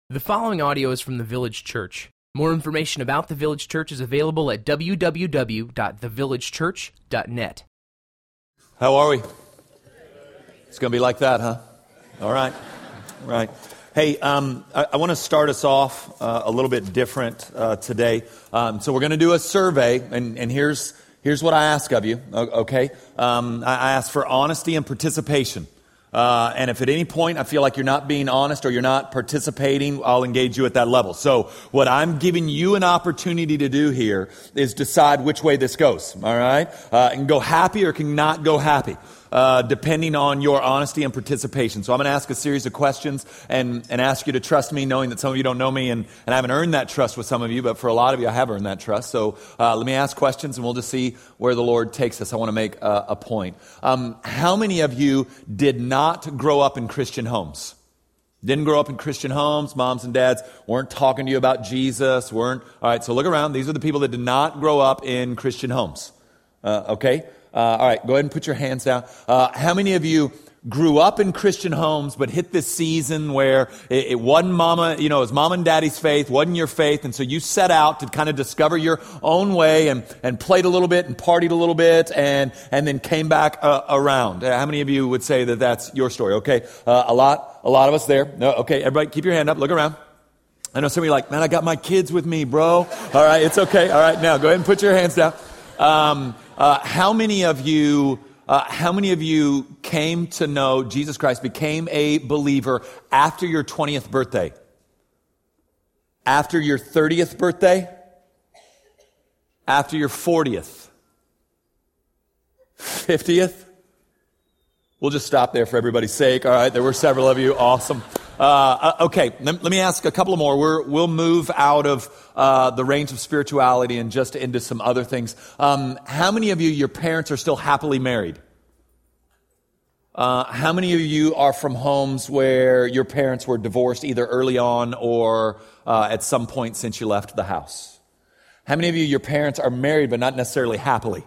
The following audio is from the Village Church. More information about the Village Church is available at www.thevillagechurch.net. How are we? It's going to be like that, huh? All right. Right. Hey, I want to start us off a little bit different today. So we're going to do a survey, and here's what I ask of you, okay? I ask for honesty and participation. And if at any point I feel like you're not being honest or you're not participating, I'll engage you at that level. So what I'm giving you an opportunity to do here is decide which way this goes, all right? It can go happy or it can not go happy, depending on your honesty and participation. So I'm going to ask a series of questions and ask you to trust me, knowing that some of you don't know me and I haven't earned that trust with some of you, but for a lot of you I have earned that trust. So let me ask questions and we'll just see where the Lord takes us. I want to make a point. How many of you did not grow up in Christian homes? Didn't grow up in Christian homes. Moms and dads weren't talking to you about Jesus. All right, so look around. These are the people that did not grow up in Christian homes. Okay? All right, go ahead and put your hands down. How many of you grew up in Christian homes but hit this season where it wasn't it was mom and daddy's faith, wasn't your faith, and so you set out to kind of discover your own way and played a little bit and partied a little bit and then came back around? How many of you would say that that's your story? Okay, a lot of us there. No, okay, everybody keep your hand up, look around. I know some of you are like, man, I got my kids with me, bro. All right, it's okay. All right, now go ahead and put your hands down. How many of you came to know Jesus Christ, became a believer after your 20th birthday? After your 30th birthday? After your 40th? 50th? We'll just stop there for everybody's sake. All right, there were several of you. Awesome. Okay, let me ask a couple of more. We'll move out of the range of spirituality and just into some other things. How many of you, your parents are still happily married? How many of you are from homes where your parents were divorced either early on or at some point since you left the house? How many of you, your parents are married but not necessarily happily?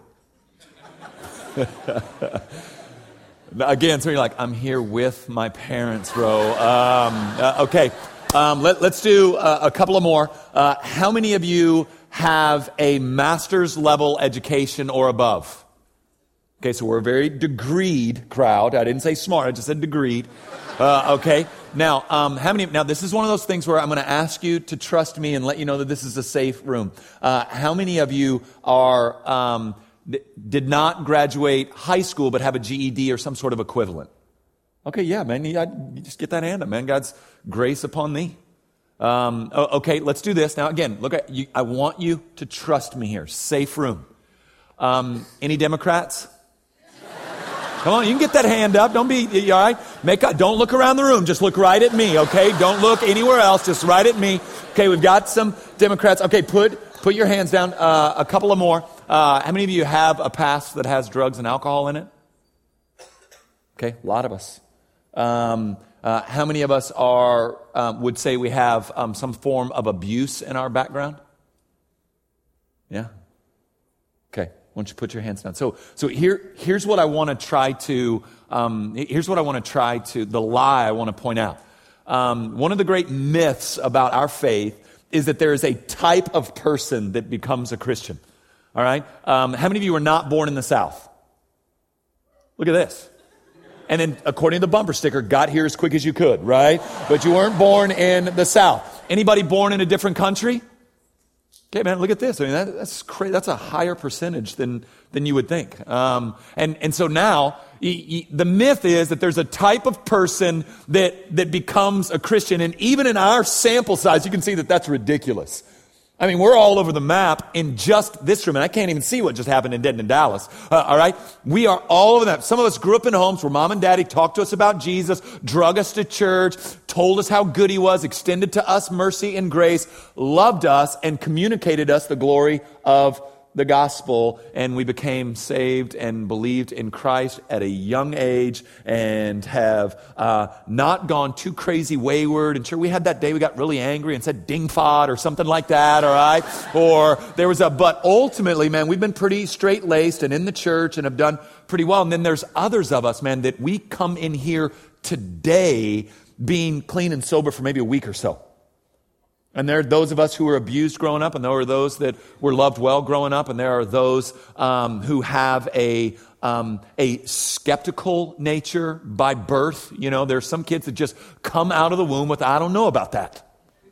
Again, so you're like, I'm here with my parents, bro. Okay, let's do a couple of more. How many of you have a master's level education or above? Okay, so we're a very degreed crowd. I didn't say smart, I just said degreed. Okay, now, how many? Now, this is one of those things where I'm going to ask you to trust me and let you know that this is a safe room. How many of you are did not graduate high school but have a GED or some sort of equivalent? Okay, yeah, man, you just get that hand up, man. God's grace upon thee. Okay, let's do this. Now, again, look, I want you to trust me here. Safe room. Any Democrats? Come on, you can get that hand up. Don't be, all right? Don't look around the room. Just look right at me, okay? Don't look anywhere else. Just right at me. Okay, we've got some Democrats. Okay, put your hands down. A couple of more. How many of you have a past that has drugs and alcohol in it? Okay, a lot of us. How many of us would say we have some form of abuse in our background? Yeah. Okay, why don't you put your hands down? So here's what I want to try to. The lie I want to point out. One of the great myths about our faith is that there is a type of person that becomes a Christian. All right? How many of you were not born in the South? Look at this. And then, according to the bumper sticker, got here as quick as you could, right? But you weren't born in the South. Anybody born in a different country? Okay, man, look at this. I mean, that's crazy. That's a higher percentage than you would think. And so now, the myth is that there's a type of person that becomes a Christian. And even in our sample size, you can see that that's ridiculous. I mean, we're all over the map in just this room, and I can't even see what just happened in Denton and Dallas. All right? We are all over the map. Some of us grew up in homes where mom and daddy talked to us about Jesus, drug us to church, told us how good he was, extended to us mercy and grace, loved us, and communicated us the glory of the gospel, and we became saved and believed in Christ at a young age and have not gone too crazy wayward. And sure, we had that day we got really angry and said ding fod or something like that, all right? Or there was but ultimately, man, we've been pretty straight-laced and in the church and have done pretty well. And then there's others of us, man, that we come in here today being clean and sober for maybe a week or so. And there are those of us who were abused growing up, and there are those that were loved well growing up, and there are those who have a skeptical nature by birth. You know, there's some kids that just come out of the womb with, I don't know about that.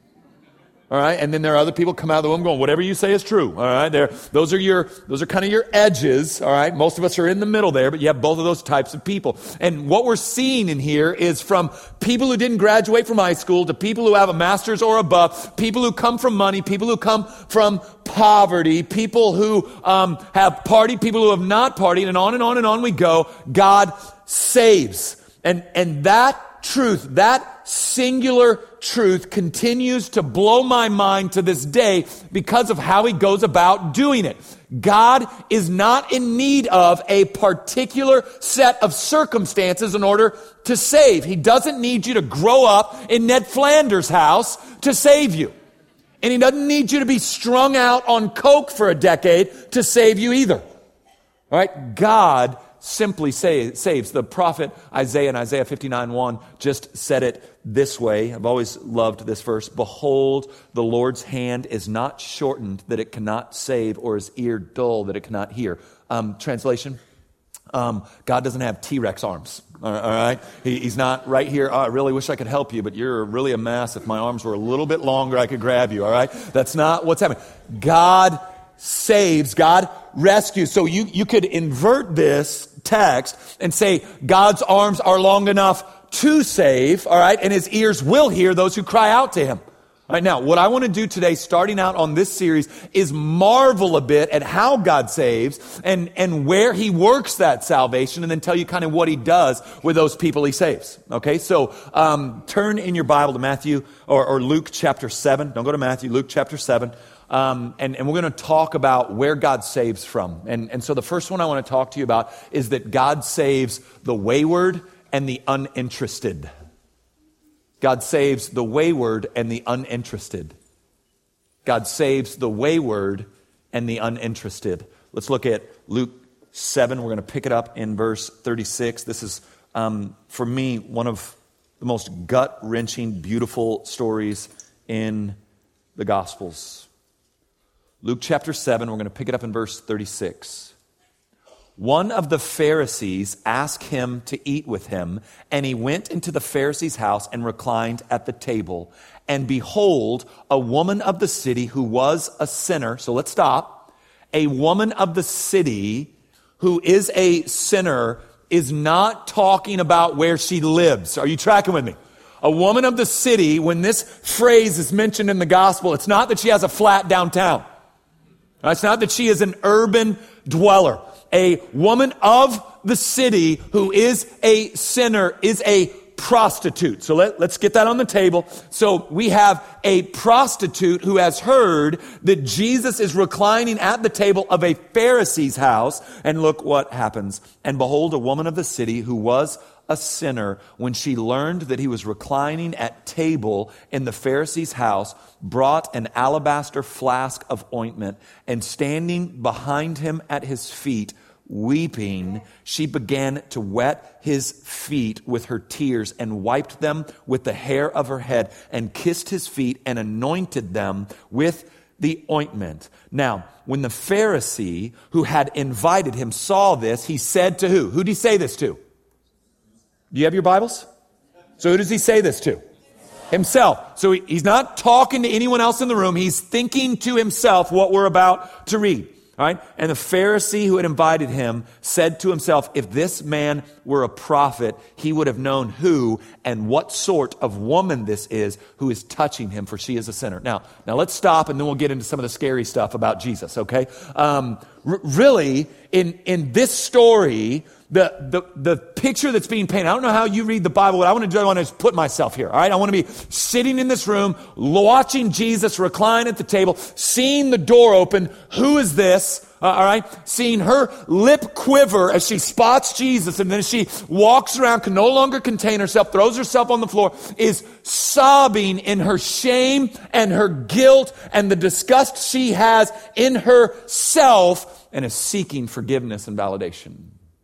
All right, and then there are other people come out of the womb going, whatever you say is true. All right, those are kind of your edges. All right, most of us are in the middle there, but you have both of those types of people. And what we're seeing in here is from people who didn't graduate from high school to people who have a master's or above, people who come from money, people who come from poverty, people who have partied, people who have not partied, and on and on and on we go. God saves, and that truth, that singular truth continues to blow my mind to this day because of how he goes about doing it. God is not in need of a particular set of circumstances in order to save. He doesn't need you to grow up in Ned Flanders' house to save you. And he doesn't need you to be strung out on coke for a decade to save you either. All right? God simply saves. The prophet Isaiah in Isaiah 59:1 just said it this way. I've always loved this verse. Behold, the Lord's hand is not shortened that it cannot save, or his ear dull that it cannot hear. Translation, God doesn't have T-Rex arms. All right? He's not right here. Oh, I really wish I could help you, but you're really a mess. If my arms were a little bit longer, I could grab you. All right? That's not what's happening. God saves, God rescues. So you could invert this text and say God's arms are long enough to save, all right, and his ears will hear those who cry out to him. All right, now, what I want to do today, starting out on this series, is marvel a bit at how God saves and where he works that salvation, and then tell you kind of what he does with those people he saves. Okay, so turn in your Bible to Matthew or Luke chapter 7. Don't go to Matthew, Luke chapter 7. And we're going to talk about where God saves from. And so the first one I want to talk to you about is that God saves the wayward and the uninterested. God saves the wayward and the uninterested. God saves the wayward and the uninterested. Let's look at Luke 7. We're going to pick it up in verse 36. This is, for me, one of the most gut-wrenching, beautiful stories in the Gospels. Luke chapter 7, we're going to pick it up in verse 36. One of the Pharisees asked him to eat with him, and he went into the Pharisee's house and reclined at the table. And behold, a woman of the city who was a sinner. So let's stop. A woman of the city who is a sinner is not talking about where she lives. Are you tracking with me? A woman of the city, when this phrase is mentioned in the gospel, it's not that she has a flat downtown. It's not that she is an urban dweller. A woman of the city who is a sinner is a prostitute. So let's get that on the table. So we have a prostitute who has heard that Jesus is reclining at the table of a Pharisee's house. And look what happens. And behold, a woman of the city who was a sinner, when she learned that he was reclining at table in the Pharisee's house, brought an alabaster flask of ointment, and standing behind him at his feet, weeping, she began to wet his feet with her tears and wiped them with the hair of her head and kissed his feet and anointed them with the ointment. Now, when the Pharisee who had invited him saw this, he said to who? Who did he say this to? Do you have your Bibles? So who does he say this to? Himself. So he's not talking to anyone else in the room. He's thinking to himself what we're about to read. All right? And the Pharisee who had invited him said to himself, if this man were a prophet, he would have known who and what sort of woman this is who is touching him, for she is a sinner. Now let's stop, and then we'll get into some of the scary stuff about Jesus, okay? Really, in this story, the picture that's being painted, I don't know how you read the Bible. What I want to do, I want to just put myself here, all right? I want to be sitting in this room, watching Jesus recline at the table, seeing the door open. Who is this? All right? Seeing her lip quiver as she spots Jesus, and then she walks around, can no longer contain herself, throws herself on the floor, is sobbing in her shame and her guilt and the disgust she has in herself, and is seeking forgiveness and validation.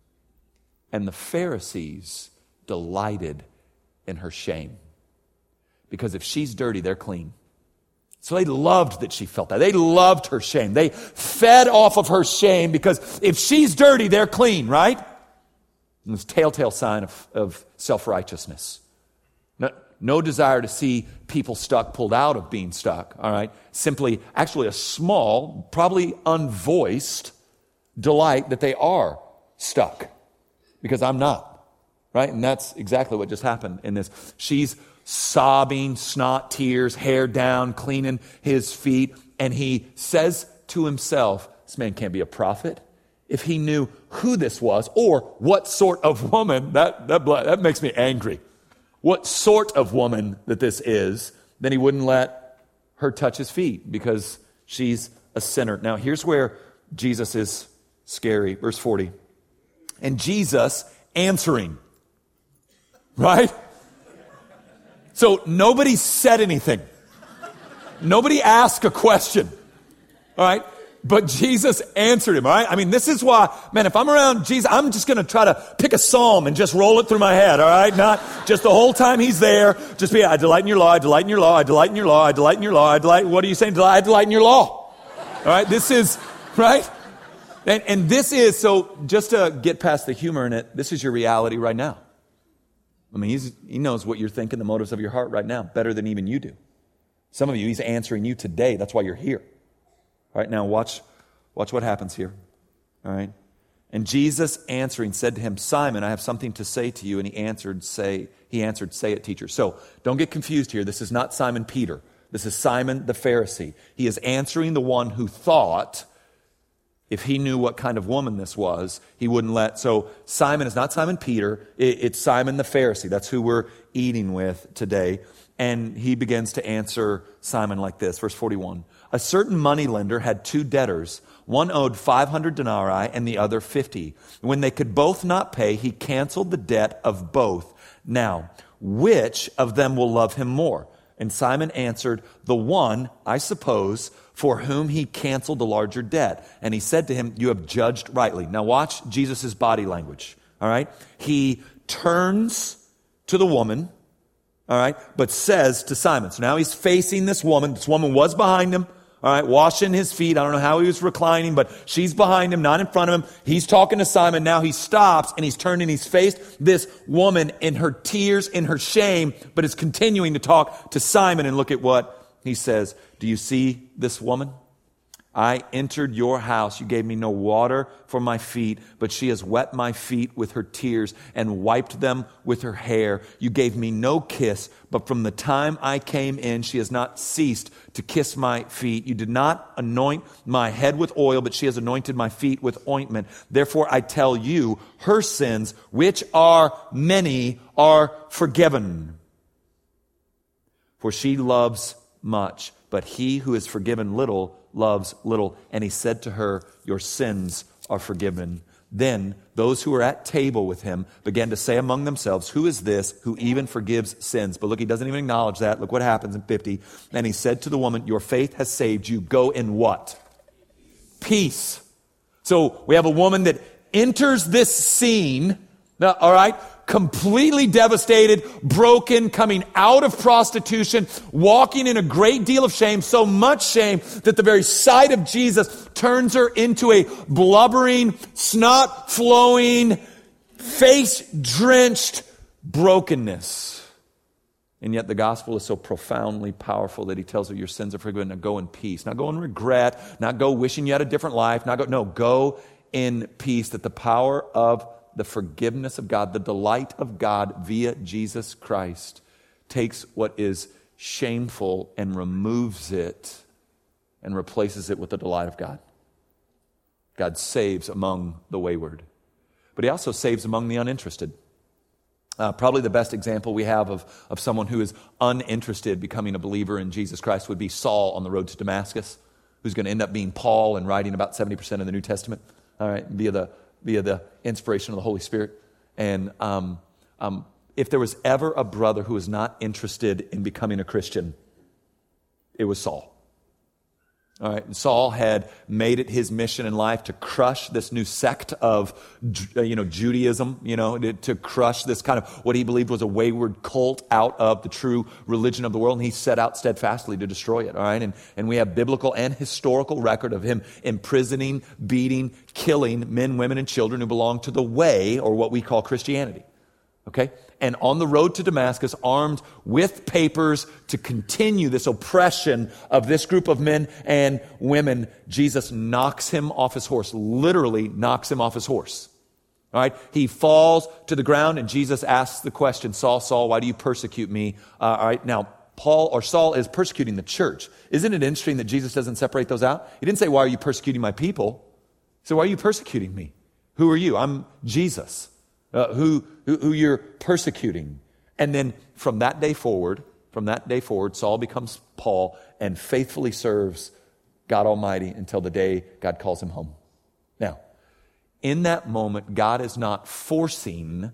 And the Pharisees delighted in her shame. Because if she's dirty, they're clean. So they loved that she felt that. They loved her shame. They fed off of her shame because if she's dirty, they're clean, right? And this telltale sign of self-righteousness. No desire to see people stuck, pulled out of being stuck, all right? Simply, actually a small, probably unvoiced delight that they are stuck because I'm not, right? And that's exactly what just happened in this. She's sobbing, snot, tears, hair down, cleaning his feet, and he says to himself, this man can't be a prophet. If he knew who this was or what sort of woman, that makes me angry. What sort of woman that this is, then he wouldn't let her touch his feet because she's a sinner. Now, here's where Jesus is scary. Verse 40. And Jesus answering. Right? So nobody said anything. Nobody asked a question. All right? But Jesus answered him, all right? I mean, this is why, man, if I'm around Jesus, I'm just going to try to pick a psalm and just roll it through my head, all right? Not just the whole time he's there, just be, I delight in your law, I delight in your law, I delight in your law, I delight in your law, what are you saying? I delight in your law. All right? This is, right? And this is, so just to get past the humor in it, this is your reality right now. I mean, he knows what you're thinking, the motives of your heart right now, better than even you do. Some of you, he's answering you today. That's why you're here. All right, now watch what happens here. All right. And Jesus answering said to him, Simon, I have something to say to you. And he answered, say it, teacher. So don't get confused here. This is not Simon Peter. This is Simon the Pharisee. He is answering the one who thought if he knew what kind of woman this was, he wouldn't let. So Simon is not Simon Peter. It's Simon the Pharisee. That's who we're eating with today. And he begins to answer Simon like this. Verse 41. A certain moneylender had two debtors. One owed 500 denarii and the other 50. When they could both not pay, he canceled the debt of both. Now, which of them will love him more? And Simon answered, the one, I suppose, for whom he canceled the larger debt. And he said to him, you have judged rightly. Now watch Jesus' body language. All right. He turns to the woman. All right. But says to Simon. So now he's facing this woman. This woman was behind him. All right. Washing his feet. I don't know how he was reclining, but she's behind him, not in front of him. He's talking to Simon. Now he stops and he's turning. He's faced this woman in her tears, in her shame, but is continuing to talk to Simon. And look at what he says. Do you see this woman? I entered your house. You gave me no water for my feet, but she has wet my feet with her tears and wiped them with her hair. You gave me no kiss, but from the time I came in, she has not ceased to kiss my feet. You did not anoint my head with oil, but she has anointed my feet with ointment. Therefore, I tell you, her sins, which are many, are forgiven. For she loves much, but he who is forgiven little loves little. And he said to her, your sins are forgiven. Then those who were at table with him began to say among themselves, who is this who even forgives sins? But look, he doesn't even acknowledge that. Look what happens in 50. And he said to the woman, your faith has saved you. Go in what? Peace. So we have a woman that enters this scene, all right, completely devastated, broken, coming out of prostitution, walking in a great deal of shame, so much shame that the very sight of Jesus turns her into a blubbering, snot-flowing, face-drenched brokenness. And yet the gospel is so profoundly powerful that he tells her your sins are forgiven. Now go in peace. Not go in regret, not go wishing you had a different life, go in peace, that the power of the forgiveness of God, the delight of God via Jesus Christ takes what is shameful and removes it and replaces it with the delight of God. God saves among the wayward, but he also saves among the uninterested. Probably the best example we have of someone who is uninterested becoming a believer in Jesus Christ would be Saul on the road to Damascus, who's going to end up being Paul and writing about 70% of the New Testament, all right, via the inspiration of the Holy Spirit. And if there was ever a brother who was not interested in becoming a Christian, it was Saul. All right, and Saul had made it his mission in life to crush this new sect of, Judaism, to crush this kind of what he believed was a wayward cult out of the true religion of the world. And he set out steadfastly to destroy it. All right, and we have biblical and historical record of him imprisoning, beating, killing men, women, and children who belong to the way, or what we call Christianity. Okay? And on the road to Damascus, armed with papers to continue this oppression of this group of men and women, Jesus knocks him off his horse, literally knocks him off his horse. All right? He falls to the ground, and Jesus asks the question, Saul, Saul, why do you persecute me? All right, now, Saul is persecuting the church. Isn't it interesting that Jesus doesn't separate those out? He didn't say, why are you persecuting my people? He said, why are you persecuting me? Who are you? I'm Jesus. Who you're persecuting. And then from that day forward, Saul becomes Paul and faithfully serves God Almighty until the day God calls him home. Now, in that moment, God is not forcing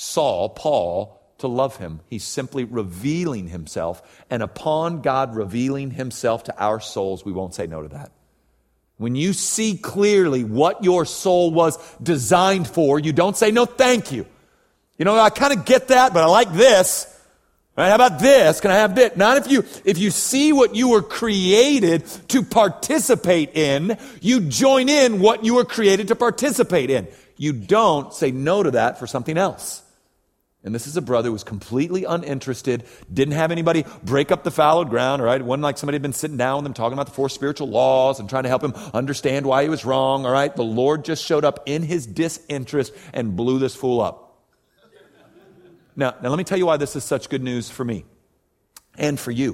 Paul, to love him. He's simply revealing himself. And upon God revealing himself to our souls, we won't say no to that. When you see clearly what your soul was designed for, you don't say, no, thank you. I kind of get that, but I like this. Right? How about this? Can I have this? Not if you see what you were created to participate in, you join in what you were created to participate in. You don't say no to that for something else. And this is a brother who was completely uninterested, didn't have anybody break up the fallow ground, all right? It wasn't like somebody had been sitting down with him talking about the 4 spiritual laws and trying to help him understand why he was wrong, all right? The Lord just showed up in his disinterest and blew this fool up. Now let me tell you why this is such good news for me and for you.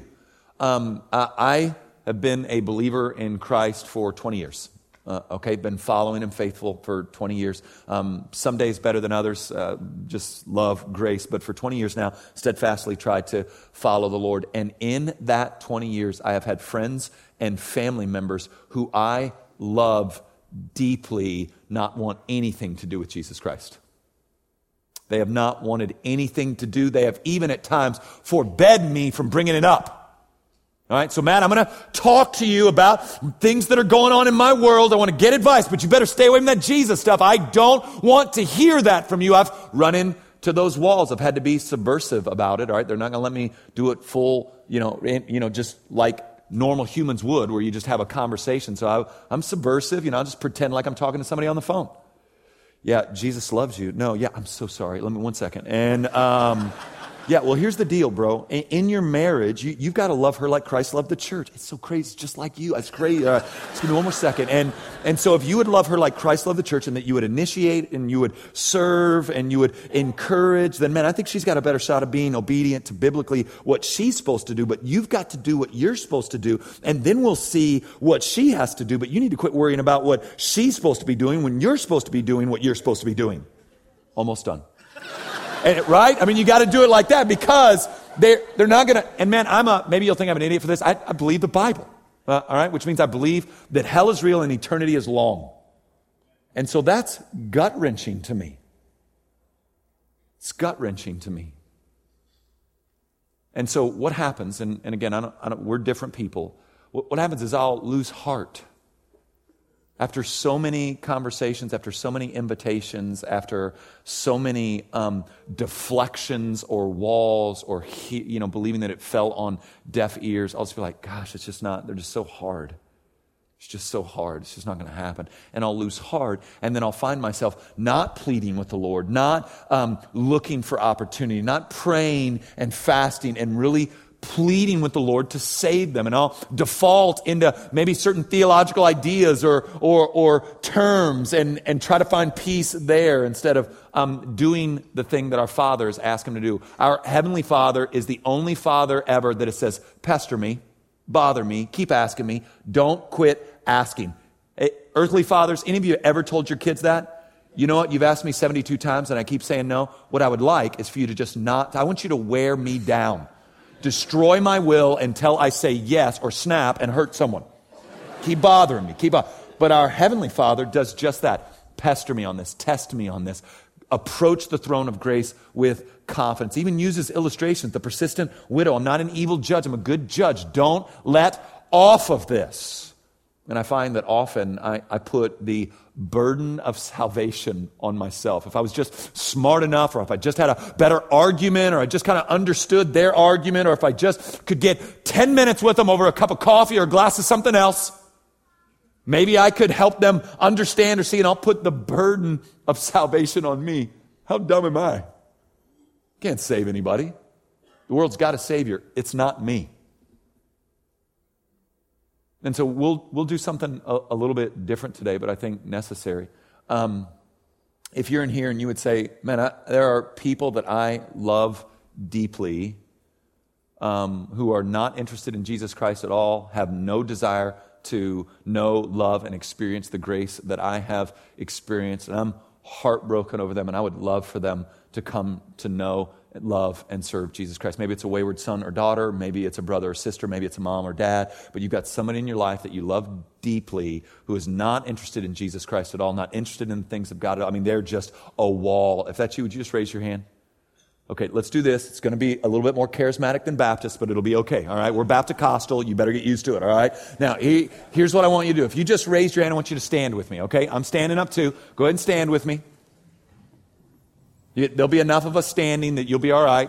I have been a believer in Christ for 20 years. Been following him faithful for 20 years. Some days better than others, just love, grace. But for 20 years now, steadfastly tried to follow the Lord. And in that 20 years, I have had friends and family members who I love deeply not want anything to do with Jesus Christ. They have not wanted anything to do. They have even at times forbid me from bringing it up. All right, so Matt, I'm going to talk to you about things that are going on in my world. I want to get advice, but you better stay away from that Jesus stuff. I don't want to hear that from you. I've run into those walls. I've had to be subversive about it. All right, they're not going to let me do it full, just like normal humans would, where you just have a conversation. So I'm subversive. I'll just pretend like I'm talking to somebody on the phone. Yeah, Jesus loves you. No, yeah, I'm so sorry. Let me 1 second. And yeah, well, here's the deal, bro. In your marriage, you've got to love her like Christ loved the church. It's so crazy. It's just like you. It's great. Just give me 1 more second. And so if you would love her like Christ loved the church and that you would initiate and you would serve and you would encourage, then, man, I think she's got a better shot of being obedient to biblically what she's supposed to do. But you've got to do what you're supposed to do. And then we'll see what she has to do. But you need to quit worrying about what she's supposed to be doing when you're supposed to be doing what you're supposed to be doing. Almost done. Right? I mean, you got to do it like that because they're not going to, and man, maybe you'll think I'm an idiot for this. I believe the Bible, all right? Which means I believe that hell is real and eternity is long. And so that's gut-wrenching to me. It's gut-wrenching to me. And so what happens, and again, we're different people. What happens is I'll lose heart. After so many conversations, after so many invitations, after so many deflections or walls or, believing that it fell on deaf ears, I'll just be like, gosh, it's just not, they're just so hard. It's just so hard. It's just not going to happen. And I'll lose heart, and then I'll find myself not pleading with the Lord, not looking for opportunity, not praying and fasting and really pleading with the Lord to save them. And I'll default into maybe certain theological ideas or terms and try to find peace there instead of doing the thing that our Father has asked him to do. Our Heavenly Father is the only Father ever that it says, pester me, bother me, keep asking me, don't quit asking. Hey, earthly fathers, any of you ever told your kids that? You know what? You've asked me 72 times and I keep saying no. What I would like is for you to just I want you to wear me down. Destroy my will until I say yes or snap and hurt someone. Keep bothering me. But our Heavenly Father does just that. Pester me on this. Test me on this. Approach the throne of grace with confidence. Even uses illustrations. The persistent widow. I'm not an evil judge. I'm a good judge. Don't let off of this. And I find that often I put the burden of salvation on myself. If I was just smart enough, or if I just had a better argument, or I just kind of understood their argument, or if I just could get 10 minutes with them over a cup of coffee or a glass of something else, maybe I could help them understand or see, and I'll put the burden of salvation on me. How dumb am I? Can't save anybody. The world's got a Savior. It's not me. And so we'll do something a little bit different today, but I think necessary. If you're in here and you would say, man, there are people that I love deeply who are not interested in Jesus Christ at all, have no desire to know, love, and experience the grace that I have experienced, and I'm heartbroken over them, and I would love for them to come to know, love, and serve Jesus Christ. Maybe it's a wayward son or daughter, maybe it's a brother or sister, maybe it's a mom or dad, but you've got somebody in your life that you love deeply who is not interested in Jesus Christ at all, not interested in the things of God. I mean, they're just a wall. If that's you, would you just raise your hand? Okay, let's do this. It's going to be a little bit more charismatic than Baptist, but it'll be okay, all right? We're Baptist-costal. You better get used to it, all right? Now, here's what I want you to do. If you just raised your hand, I want you to stand with me, okay? I'm standing up too. Go ahead and stand with me. There'll be enough of us standing that you'll be all right.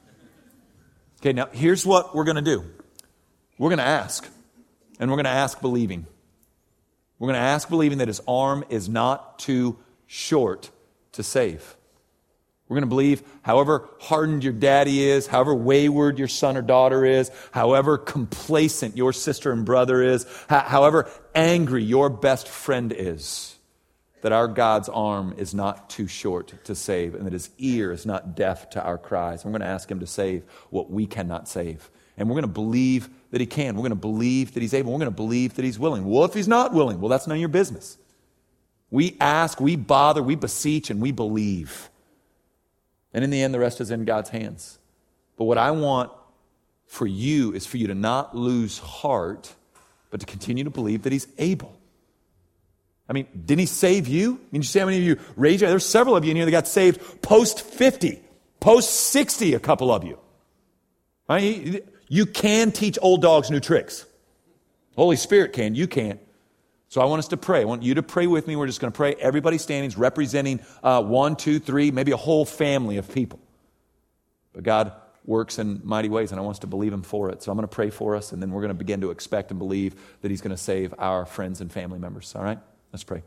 Okay, now here's what we're going to do. We're going to ask, and we're going to ask believing. We're going to ask believing that His arm is not too short to save. We're going to believe however hardened your daddy is, however wayward your son or daughter is, however complacent your sister and brother is, however angry your best friend is, that our God's arm is not too short to save, and that His ear is not deaf to our cries. And we're going to ask Him to save what we cannot save. And we're going to believe that He can. We're going to believe that He's able. We're going to believe that He's willing. Well, if He's not willing, well, that's none of your business. We ask, we bother, we beseech, and we believe. And in the end, the rest is in God's hands. But what I want for you is for you to not lose heart, but to continue to believe that He's able. I mean, didn't He save you? I mean, you see how many of you raised your hand? There's several of you in here that got saved post-50, post-60, a couple of you. Right? You can teach old dogs new tricks. Holy Spirit can. You can't. So I want us to pray. I want you to pray with me. We're just going to pray. Everybody standing is representing 1, 2, 3, maybe a whole family of people. But God works in mighty ways, and I want us to believe Him for it. So I'm going to pray for us, and then we're going to begin to expect and believe that He's going to save our friends and family members. All right? Let's pray.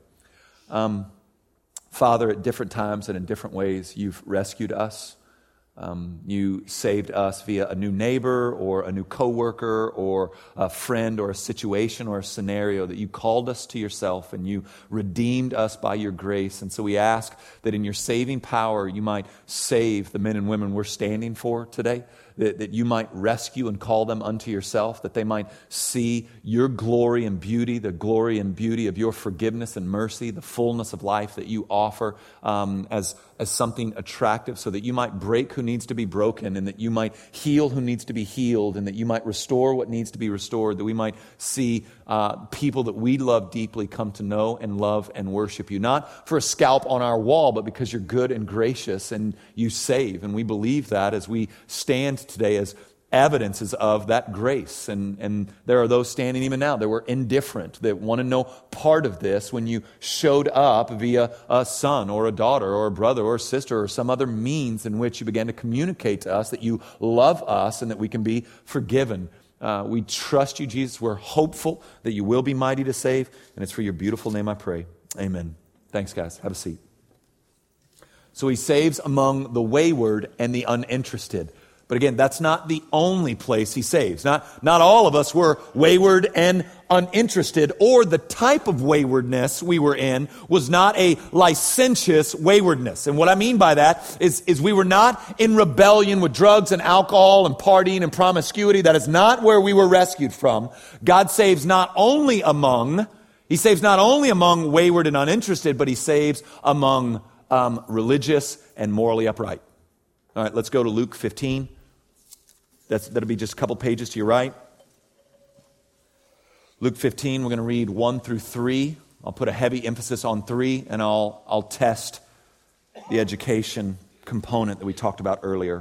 Father, at different times and in different ways, You've rescued us. You saved us via a new neighbor or a new coworker or a friend or a situation or a scenario, that You called us to Yourself and You redeemed us by Your grace. And so we ask that in Your saving power, You might save the men and women we're standing for today, that You might rescue and call them unto Yourself, that they might see Your glory and beauty, the glory and beauty of Your forgiveness and mercy, the fullness of life that You offer as something attractive, so that You might break who needs to be broken, and that You might heal who needs to be healed, and that You might restore what needs to be restored, that we might see people that we love deeply come to know and love and worship You, not for a scalp on our wall, but because You're good and gracious and You save. And we believe that as we stand today as evidences of that grace. And there are those standing even now that were indifferent, that want to know part of this when You showed up via a son or a daughter or a brother or a sister or some other means in which You began to communicate to us that You love us and that we can be forgiven. We trust You, Jesus. We're hopeful that You will be mighty to save, and it's for Your beautiful name I pray. Amen. Thanks, guys. Have a seat. So He saves among the wayward and the uninterested. But again, that's not the only place He saves. Not all of us were wayward and uninterested, or the type of waywardness we were in was not a licentious waywardness. And what I mean by that is we were not in rebellion with drugs and alcohol and partying and promiscuity. That is not where we were rescued from. God saves not only among wayward and uninterested, but He saves among religious and morally upright. All right, let's go to Luke 15. That'll be just a couple pages to your right. Luke 15, we're going to read 1 through 3. I'll put a heavy emphasis on 3, and I'll test the education component that we talked about earlier.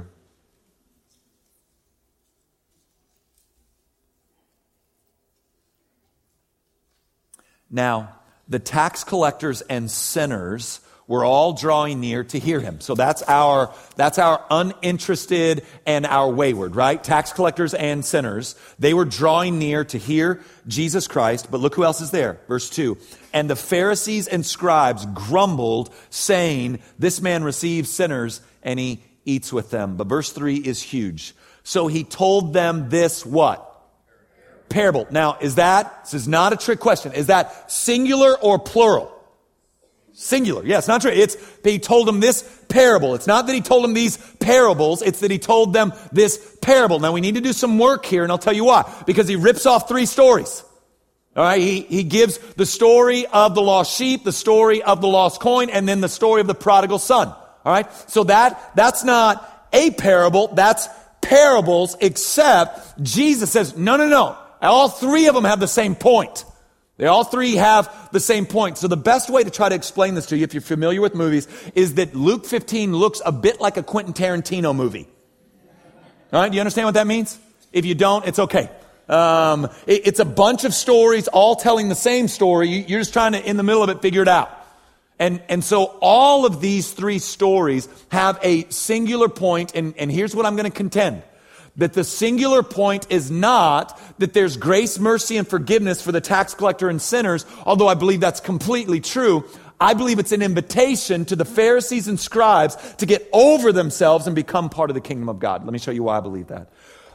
Now, the tax collectors and sinners were all drawing near to hear him. So that's our uninterested and our wayward, right? Tax collectors and sinners. They were drawing near to hear Jesus Christ. But look who else is there. Verse 2. And the Pharisees and scribes grumbled, saying, this man receives sinners and he eats with them. But verse 3 is huge. So he told them this what? Parable. Now, this is not a trick question. Is that singular or plural? Singular. Yes, not true. He told them this parable. It's not that he told them these parables. It's that he told them this parable. Now we need to do some work here, and I'll tell you why. Because he rips off 3 stories. All right. He gives the story of the lost sheep, the story of the lost coin, and then the story of the prodigal son. All right. So that's not a parable. That's parables, except Jesus says, no. All 3 of them have the same point. They all 3 have the same point. So the best way to try to explain this to you, if you're familiar with movies, is that Luke 15 looks a bit like a Quentin Tarantino movie. All right, do you understand what that means? If you don't, it's okay. It's a bunch of stories all telling the same story. You're just trying to, in the middle of it, figure it out. And so all of these 3 stories have a singular point, and here's what I'm going to contend. That the singular point is not that there's grace, mercy, and forgiveness for the tax collector and sinners, although I believe that's completely true. I believe it's an invitation to the Pharisees and scribes to get over themselves and become part of the kingdom of God. Let me show you why I believe that.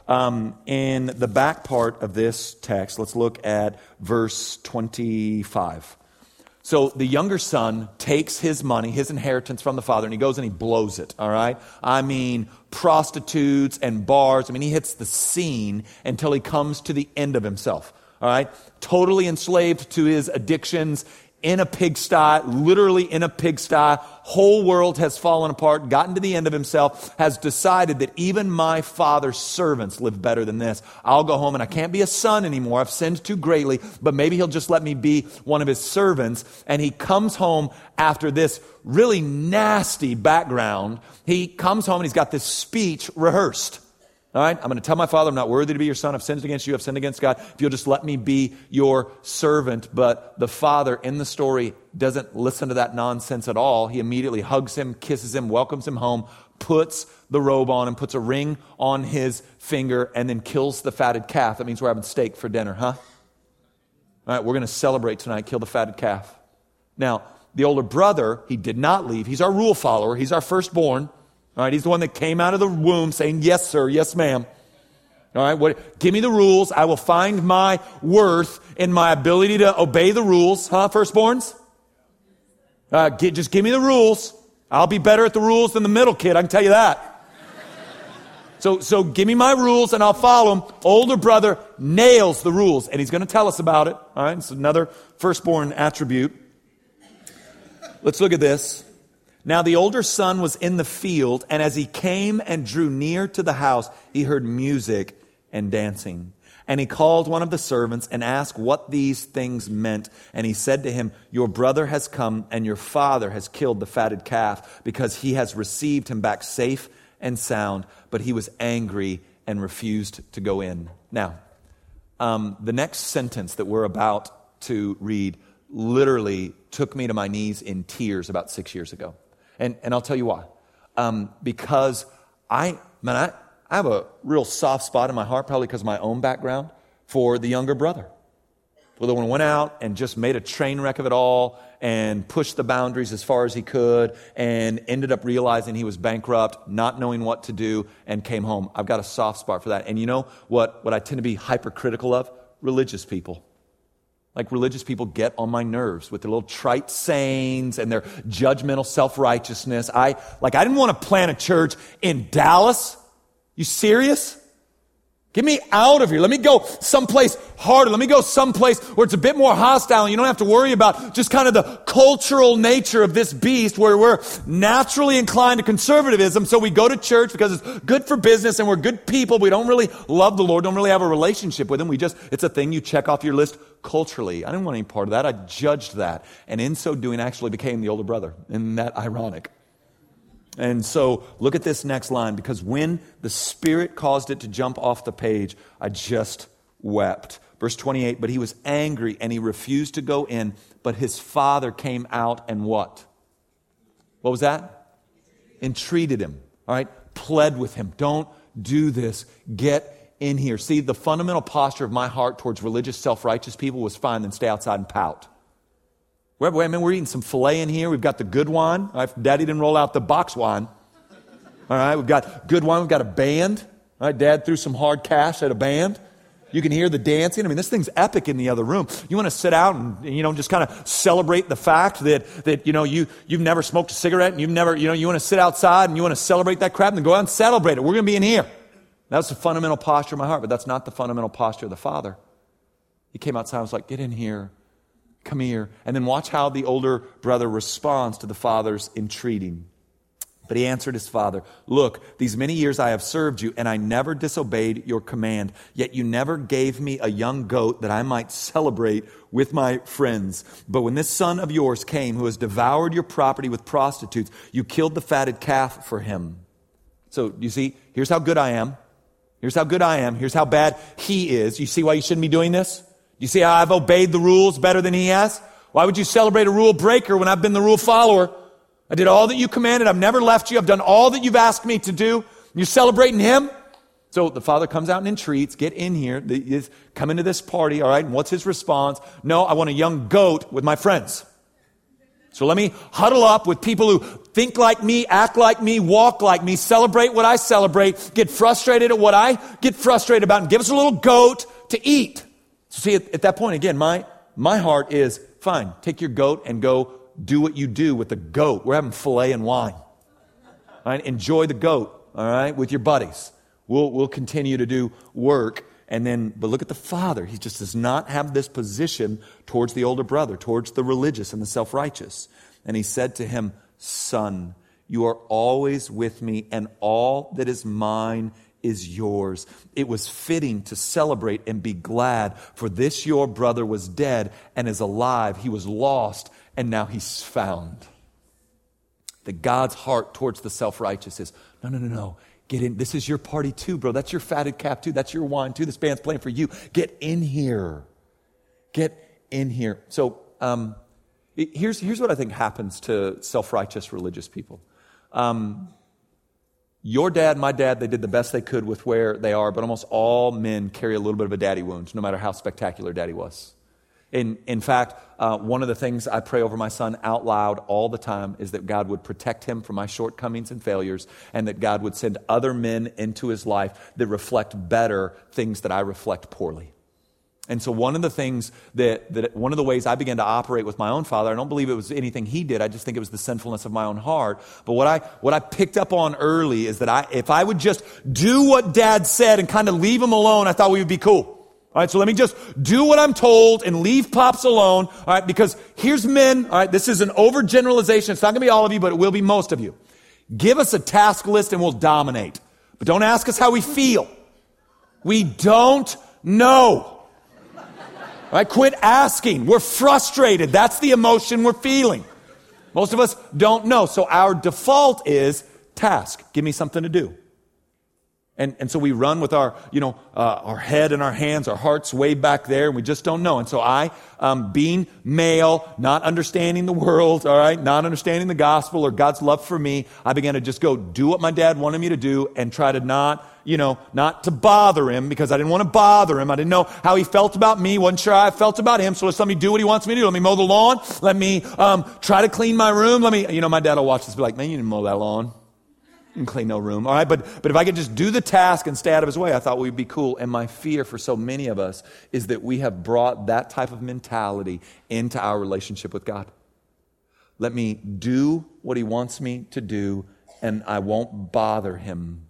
In the back part of this text, let's look at verse 25. So the younger son takes his money, his inheritance from the father, and he goes and he blows it, all right? I mean, prostitutes and bars. I mean, he hits the scene until he comes to the end of himself, all right? Totally enslaved to his addictions, in a pigsty, literally in a pigsty. Whole world has fallen apart, gotten to the end of himself, has decided that even my father's servants live better than this. I'll go home and I can't be a son anymore. I've sinned too greatly, but maybe he'll just let me be one of his servants. And he comes home after this really nasty background. He comes home and he's got this speech rehearsed. All right, I'm going to tell my father I'm not worthy to be your son. I've sinned against you. I've sinned against God. If you'll just let me be your servant. But the father in the story doesn't listen to that nonsense at all. He immediately hugs him, kisses him, welcomes him home, puts the robe on him, puts a ring on his finger, and then kills the fatted calf. That means we're having steak for dinner, huh? All right, we're going to celebrate tonight, kill the fatted calf. Now, the older brother, he did not leave. He's our rule follower. He's our firstborn. All right, he's the one that came out of the womb saying, yes, sir, yes, ma'am. All right, give me the rules. I will find my worth in my ability to obey the rules. Huh, firstborns? Just give me the rules. I'll be better at the rules than the middle kid, I can tell you that. So give me my rules and I'll follow them. Older brother nails the rules, and he's going to tell us about it. All right, it's another firstborn attribute. Let's look at this. Now the older son was in the field, and as he came and drew near to the house, he heard music and dancing. And he called one of the servants and asked what these things meant. And he said to him, your brother has come, and your father has killed the fatted calf, because he has received him back safe and sound. But he was angry and refused to go in. Now, the next sentence that we're about to read literally took me to my knees in tears about 6 years ago. And I'll tell you why. Because I have a real soft spot in my heart, probably because of my own background, for the younger brother. For the one who went out and just made a train wreck of it all and pushed the boundaries as far as he could and ended up realizing he was bankrupt, not knowing what to do, and came home. I've got a soft spot for that. And you know what I tend to be hypercritical of? Religious people. Like, religious people get on my nerves with their little trite sayings and their judgmental self-righteousness. I didn't want to plant a church in Dallas. You serious? Get me out of here. Let me go someplace harder. Let me go someplace where it's a bit more hostile and you don't have to worry about just kind of the cultural nature of this beast, where we're naturally inclined to conservatism. So we go to church because it's good for business and we're good people. We don't really love the Lord, don't really have a relationship with Him. It's a thing you check off your list culturally. I didn't want any part of that. I judged that. And in so doing, actually became the older brother. Isn't that ironic? And so look at this next line, because when the Spirit caused it to jump off the page, I just wept. Verse 28, but he was angry and he refused to go in, but his father came out and what? What was that? Entreated him, all right? Pled with him. Don't do this. Get in here. See, the fundamental posture of my heart towards religious, self-righteous people was fine, then stay outside and pout. Wait a minute, we're eating some filet in here. We've got the good wine. All right, Daddy didn't roll out the box wine. All right, we've got good wine. We've got a band. All right, Dad threw some hard cash at a band. You can hear the dancing. I mean, this thing's epic in the other room. You want to sit out and, just kind of celebrate the fact that you've never smoked a cigarette and you've never, you want to sit outside and you want to celebrate that crap and then go out and celebrate it. We're going to be in here. That's the fundamental posture of my heart, but that's not the fundamental posture of the Father. He came outside and was like, get in here. Come here. And then watch how the older brother responds to the father's entreating. But he answered his father, look, these many years I have served you, and I never disobeyed your command. Yet you never gave me a young goat that I might celebrate with my friends. But when this son of yours came, who has devoured your property with prostitutes, you killed the fatted calf for him. So you see, here's how good I am. Here's how good I am. Here's how bad he is. You see why you shouldn't be doing this? You see how I've obeyed the rules better than he has? Why would you celebrate a rule breaker when I've been the rule follower? I did all that you commanded. I've never left you. I've done all that you've asked me to do. You're celebrating him? So the father comes out and entreats, get in here, come into this party, all right? And what's his response? No, I want a young goat with my friends. So let me huddle up with people who think like me, act like me, walk like me, celebrate what I celebrate, get frustrated at what I get frustrated about, and give us a little goat to eat. So see, at that point, again, my heart is, fine, take your goat and go do what you do with the goat. We're having filet and wine. All right? Enjoy the goat, all right, with your buddies. We'll continue to do work. But look at the father. He just does not have this position towards the older brother, towards the religious and the self-righteous. And he said to him, son, you are always with me, and all that is mine is yours. It was fitting to celebrate and be glad, for this your brother was dead and is alive. He was lost, and now he's found. That God's heart towards the self-righteous is, no. Get in. This is your party too, bro. That's your fatted calf too. That's your wine too. This band's playing for you. Get in here. Get in here. So here's what I think happens to self-righteous religious people. Your dad, my dad, they did the best they could with where they are, but almost all men carry a little bit of a daddy wound, no matter how spectacular daddy was. In fact, one of the things I pray over my son out loud all the time is that God would protect him from my shortcomings and failures, and that God would send other men into his life that reflect better things that I reflect poorly. And so one of the things one of the ways I began to operate with my own father, I don't believe it was anything he did, I just think it was the sinfulness of my own heart. But what I picked up on early is that if I would just do what Dad said and kind of leave him alone, I thought we would be cool. All right, so let me just do what I'm told and leave Pops alone. All right, because here's men. All right, this is an overgeneralization. It's not going to be all of you, but it will be most of you. Give us a task list and we'll dominate. But don't ask us how we feel. We don't know. All right, quit asking. We're frustrated. That's the emotion we're feeling. Most of us don't know. So our default is task. Give me something to do. And so we run with our head in our hands, our hearts way back there, and we just don't know. And so I, being male, not understanding the world, all right, not understanding the gospel or God's love for me, I began to just go do what my dad wanted me to do and try to not to bother him, because I didn't want to bother him. I didn't know how he felt about me. Wasn't sure how I felt about him. So let me do what he wants me to do. Let me mow the lawn. Let me try to clean my room. My dad will watch this and be like, man, you didn't mow that lawn. And clean no room. All right, but if I could just do the task and stay out of his way, I thought we'd be cool. And my fear for so many of us is that we have brought that type of mentality into our relationship with God. Let me do what he wants me to do, and I won't bother him.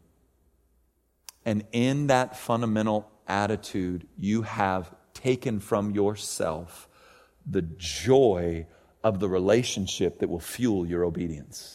And in that fundamental attitude, you have taken from yourself the joy of the relationship that will fuel your obedience.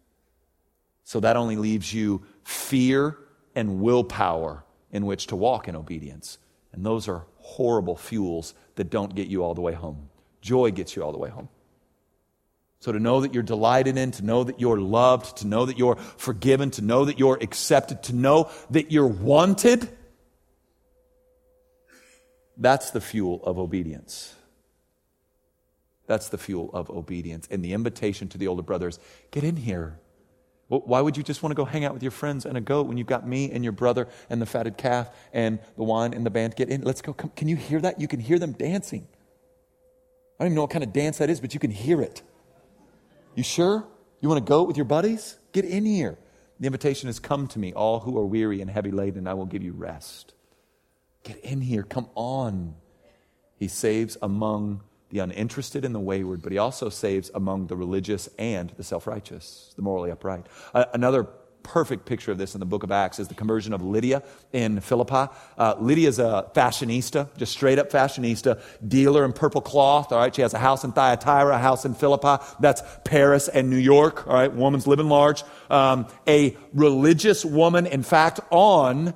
So that only leaves you fear and willpower in which to walk in obedience. And those are horrible fuels that don't get you all the way home. Joy gets you all the way home. So to know that you're delighted in, to know that you're loved, to know that you're forgiven, to know that you're accepted, to know that you're wanted. That's the fuel of obedience. That's the fuel of obedience. And the invitation to the older brothers, get in here. Well, why would you just want to go hang out with your friends and a goat when you've got me and your brother and the fatted calf and the wine and the band? Get in. Let's go. Come. Can you hear that? You can hear them dancing. I don't even know what kind of dance that is, but you can hear it. You sure? You want to go with your buddies? Get in here. The invitation is, come to me, all who are weary and heavy laden, and I will give you rest. Get in here. Come on. He saves among the uninterested and the wayward, but he also saves among the religious and the self-righteous, the morally upright. Another perfect picture of this in the book of Acts is the conversion of Lydia in Philippi. Lydia's a fashionista, just straight up fashionista, dealer in purple cloth. All right, she has a house in Thyatira, a house in Philippi. That's Paris and New York. All right, woman's living large. A religious woman, in fact, on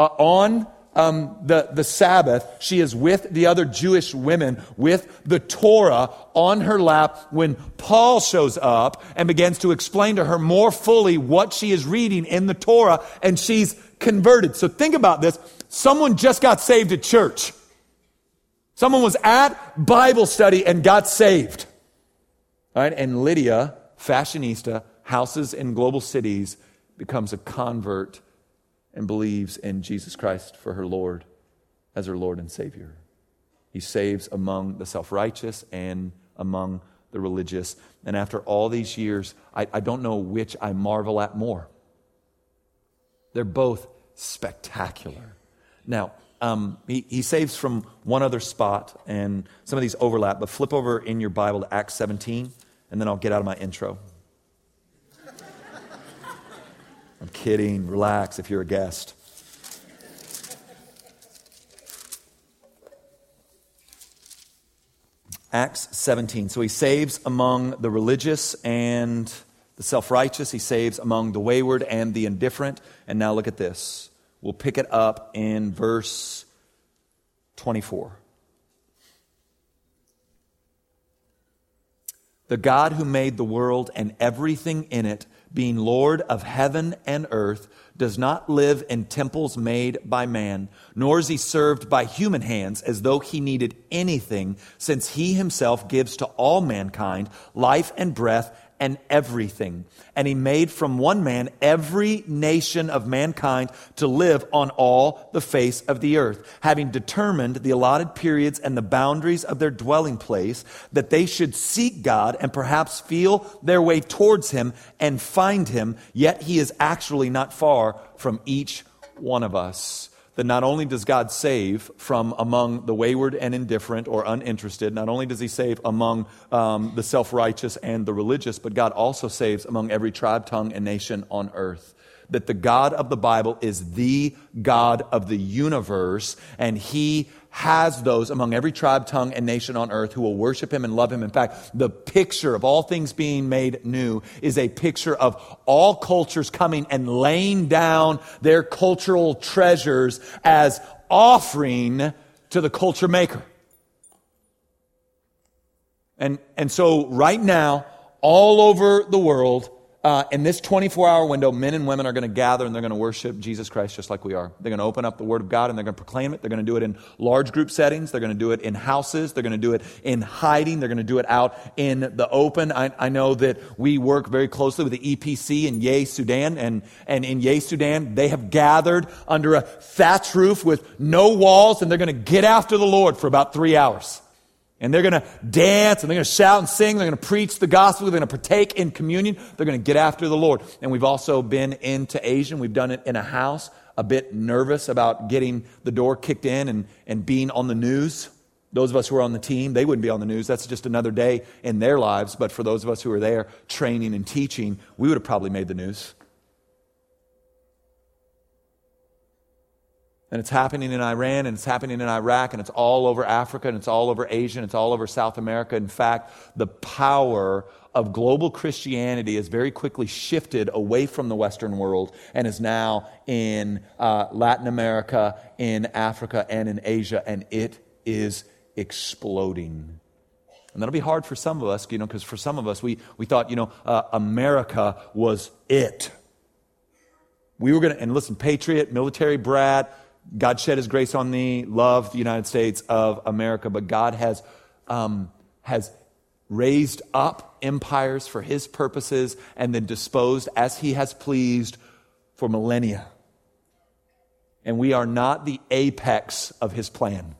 the Sabbath, she is with the other Jewish women with the Torah on her lap when Paul shows up and begins to explain to her more fully what she is reading in the Torah, and she's converted. So think about this. Someone just got saved at church. Someone was at Bible study and got saved. All right, and Lydia, fashionista, houses in global cities, becomes a convert and believes in Jesus Christ for her Lord, as her Lord and Savior. He saves among the self-righteous and among the religious. And after all these years, I don't know which I marvel at more. They're both spectacular. Now, he saves from one other spot, and some of these overlap, but flip over in your Bible to Acts 17, and then I'll get out of my intro. I'm kidding. Relax if you're a guest. Acts 17. So he saves among the religious and the self-righteous. He saves among the wayward and the indifferent. And now look at this. We'll pick it up in verse 24. The God who made the world and everything in it, being Lord of heaven and earth, does not live in temples made by man, nor is he served by human hands as though he needed anything, since he himself gives to all mankind life and breath and everything. And he made from one man every nation of mankind to live on all the face of the earth, having determined the allotted periods and the boundaries of their dwelling place, that they should seek God and perhaps feel their way towards him and find him, yet he is actually not far from each one of us. That not only does God save from among the wayward and indifferent or uninterested, not only does he save among the self-righteous and the religious, but God also saves among every tribe, tongue, and nation on earth. That the God of the Bible is the God of the universe, and he has those among every tribe, tongue, and nation on earth who will worship him and love him. In fact, the picture of all things being made new is a picture of all cultures coming and laying down their cultural treasures as offering to the culture maker. And so right now, all over the world, in this 24-hour window, men and women are going to gather and they're going to worship Jesus Christ just like we are. They're going to open up the Word of God and they're going to proclaim it. They're going to do it in large group settings. They're going to do it in houses. They're going to do it in hiding. They're going to do it out in the open. I know that we work very closely with the EPC in Ye, Sudan. And in Ye, Sudan, they have gathered under a thatch roof with no walls, and they're going to get after the Lord for about 3 hours. And they're going to dance, and they're going to shout and sing. They're going to preach the gospel. They're going to partake in communion. They're going to get after the Lord. And we've also been into Asia. We've done it in a house, a bit nervous about getting the door kicked in and being on the news. Those of us who are on the team, they wouldn't be on the news. That's just another day in their lives. But for those of us who are there training and teaching, we would have probably made the news. And it's happening in Iran, and it's happening in Iraq, and it's all over Africa, and it's all over Asia, and it's all over South America. In fact, the power of global Christianity has very quickly shifted away from the Western world and is now in Latin America, in Africa, and in Asia, and it is exploding. And that'll be hard for some of us, because for some of us, we thought, America was it. We were going to, and listen, patriot, military brat, God shed his grace on thee, love the United States of America, but God has raised up empires for his purposes and then disposed as he has pleased for millennia. And we are not the apex of his plan.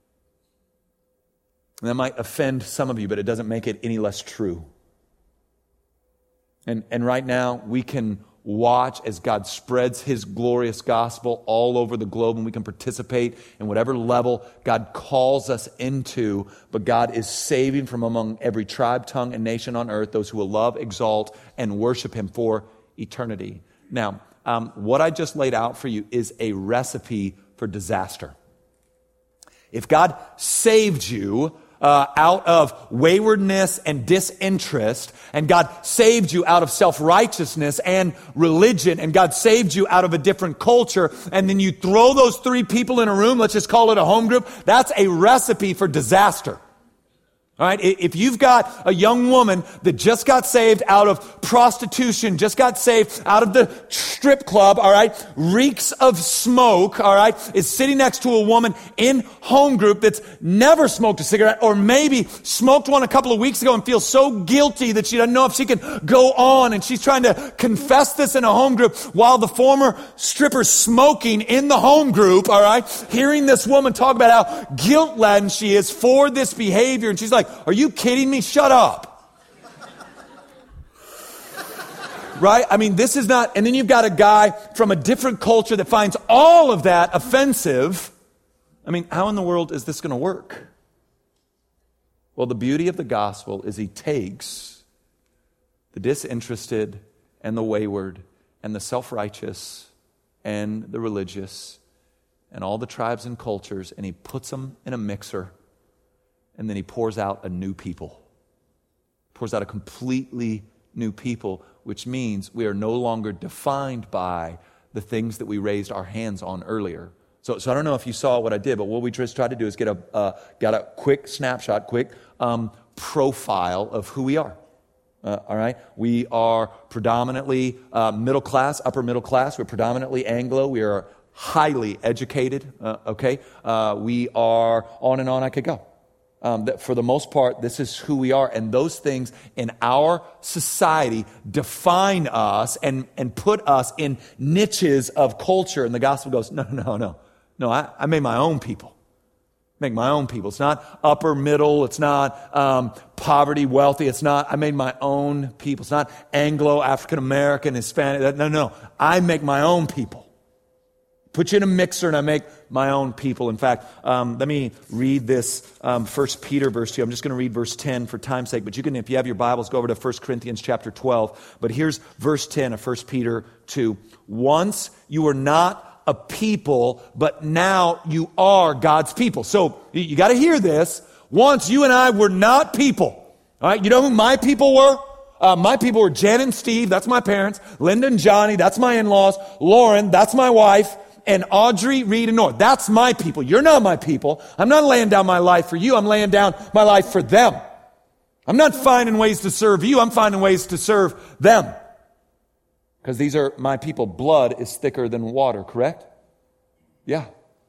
And that might offend some of you, but it doesn't make it any less true. And right now, we can watch as God spreads his glorious gospel all over the globe, and we can participate in whatever level God calls us into. But God is saving from among every tribe, tongue, and nation on earth those who will love, exalt, and worship him for eternity. Now, what I just laid out for you is a recipe for disaster. If God saved you out of waywardness and disinterest, and God saved you out of self-righteousness and religion, and God saved you out of a different culture, and then you throw those three people in a room, let's just call it a home group, that's a recipe for disaster. All right, if you've got a young woman that just got saved out of prostitution, just got saved out of the strip club, all right, reeks of smoke, all right, is sitting next to a woman in home group that's never smoked a cigarette, or maybe smoked one a couple of weeks ago and feels so guilty that she doesn't know if she can go on, and she's trying to confess this in a home group while the former stripper's smoking in the home group, all right, hearing this woman talk about how guilt-laden she is for this behavior, and she's like, are you kidding me? Shut up. Right? I mean, this is not, and then you've got a guy from a different culture that finds all of that offensive. I mean, how in the world is this going to work? Well, the beauty of the gospel is he takes the disinterested and the wayward and the self-righteous and the religious and all the tribes and cultures, and he puts them in a mixer. And then he pours out a new people. Pours out a completely new people, which means we are no longer defined by the things that we raised our hands on earlier. So I don't know if you saw what I did, but what we just tried to do is get a quick snapshot, quick profile of who we are. All right? We are predominantly middle class, upper middle class. We're predominantly Anglo. We are highly educated. Okay? We are on and on I could go. That for the most part, this is who we are. And those things in our society define us and put us in niches of culture. And the gospel goes, no, I made my own people. Make my own people. It's not upper middle. It's not poverty, wealthy. It's not, I made my own people. It's not Anglo, African American, Hispanic. No. I make my own people. Put you in a mixer and I make my own people. In fact, let me read this 1 Peter verse to you. I'm just going to read verse 10 for time's sake. But you can, if you have your Bibles, go over to 1 Corinthians chapter 12. But here's verse 10 of 1 Peter 2. Once you were not a people, but now you are God's people. So you got to hear this. Once you and I were not people. All right, you know who my people were? My people were Jen and Steve, that's my parents. Linda and Johnny, that's my in-laws. Lauren, that's my wife. And Audrey, Reed, and Nora. That's my people. You're not my people. I'm not laying down my life for you. I'm laying down my life for them. I'm not finding ways to serve you. I'm finding ways to serve them. Because these are my people. Blood is thicker than water, correct? Yeah.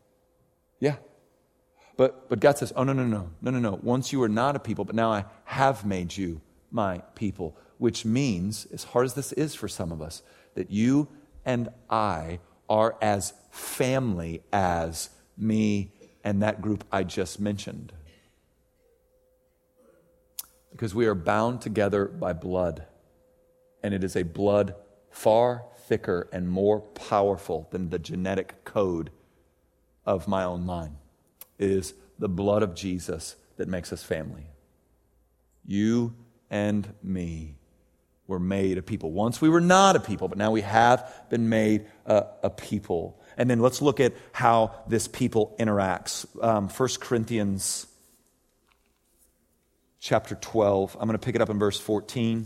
But God says, oh, no. Once you were not a people, but now I have made you my people. Which means, as hard as this is for some of us, that you and I are as family as me and that group I just mentioned. Because we are bound together by blood. And it is a blood far thicker and more powerful than the genetic code of my own line. It is the blood of Jesus that makes us family. You and me were made a people. Once we were not a people, but now we have been made a people. And then let's look at how this people interacts. 1 Corinthians chapter 12. I'm going to pick it up in verse 14.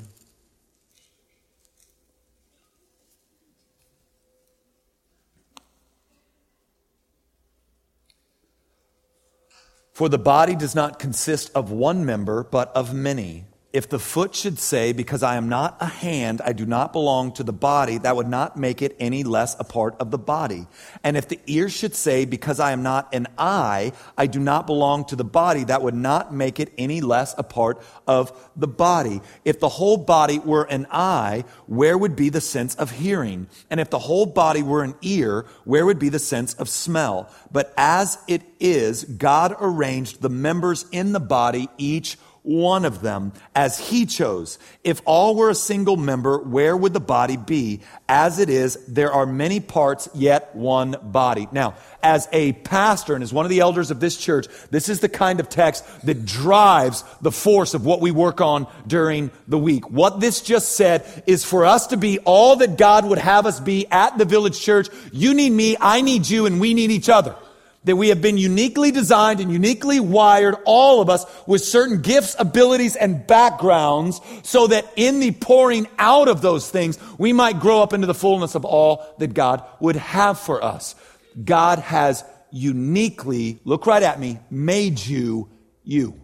For the body does not consist of one member, but of many. If the foot should say, because I am not a hand, I do not belong to the body, that would not make it any less a part of the body. And if the ear should say, because I am not an eye, I do not belong to the body, that would not make it any less a part of the body. If the whole body were an eye, where would be the sense of hearing? And if the whole body were an ear, where would be the sense of smell? But as it is, God arranged the members in the body, each one of them, as he chose. If all were a single member, where would the body be? As it is, there are many parts, yet one body. Now, as a pastor and as one of the elders of this church, this is the kind of text that drives the force of what we work on during the week. What this just said is for us to be all that God would have us be at the Village Church. You need me, I need you, and we need each other. That we have been uniquely designed and uniquely wired, all of us, with certain gifts, abilities, and backgrounds, so that in the pouring out of those things, we might grow up into the fullness of all that God would have for us. God has uniquely, look right at me, made you, you.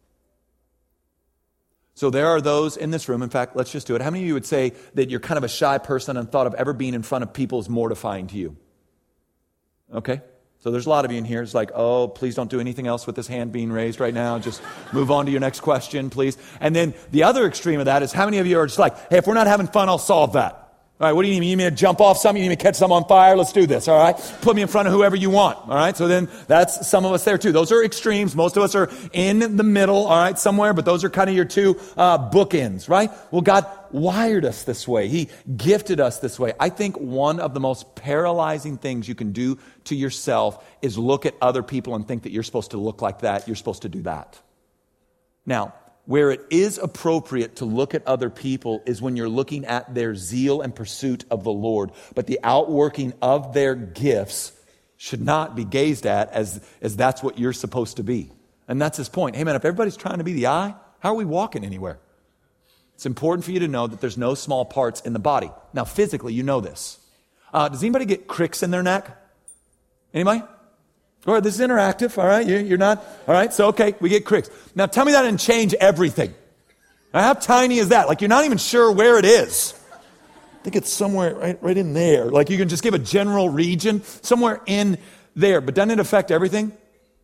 So there are those in this room, in fact, let's just do it. How many of you would say that you're kind of a shy person and thought of ever being in front of people is mortifying to you? Okay. So there's a lot of you in here. It's like, oh, please don't do anything else with this hand being raised right now. Just move on to your next question, please. And then the other extreme of that is how many of you are just like, hey, if we're not having fun, I'll solve that. All right, what do you need? You need me to jump off something? You need me to catch something on fire? Let's do this, all right? Put me in front of whoever you want, all right? So then that's some of us there too. Those are extremes. Most of us are in the middle, all right, somewhere, but those are kind of your two bookends, right? Well, God wired us this way. He gifted us this way. I think one of the most paralyzing things you can do to yourself is look at other people and think that you're supposed to look like that, you're supposed to do that. Now, where it is appropriate to look at other people is when you're looking at their zeal and pursuit of the Lord. But the outworking of their gifts should not be gazed at as that's what you're supposed to be. And that's his point. Hey man, if everybody's trying to be the eye, how are we walking anywhere? It's important for you to know that there's no small parts in the body. Now physically, you know this. Does anybody get cricks in their neck? Anybody? All right, this is interactive, all right? You're not, all right? So, okay, we get cricks. Now, tell me that didn't change everything. Now, how tiny is that? Like, you're not even sure where it is. I think it's somewhere right in there. Like, you can just give a general region, somewhere in there. But doesn't it affect everything?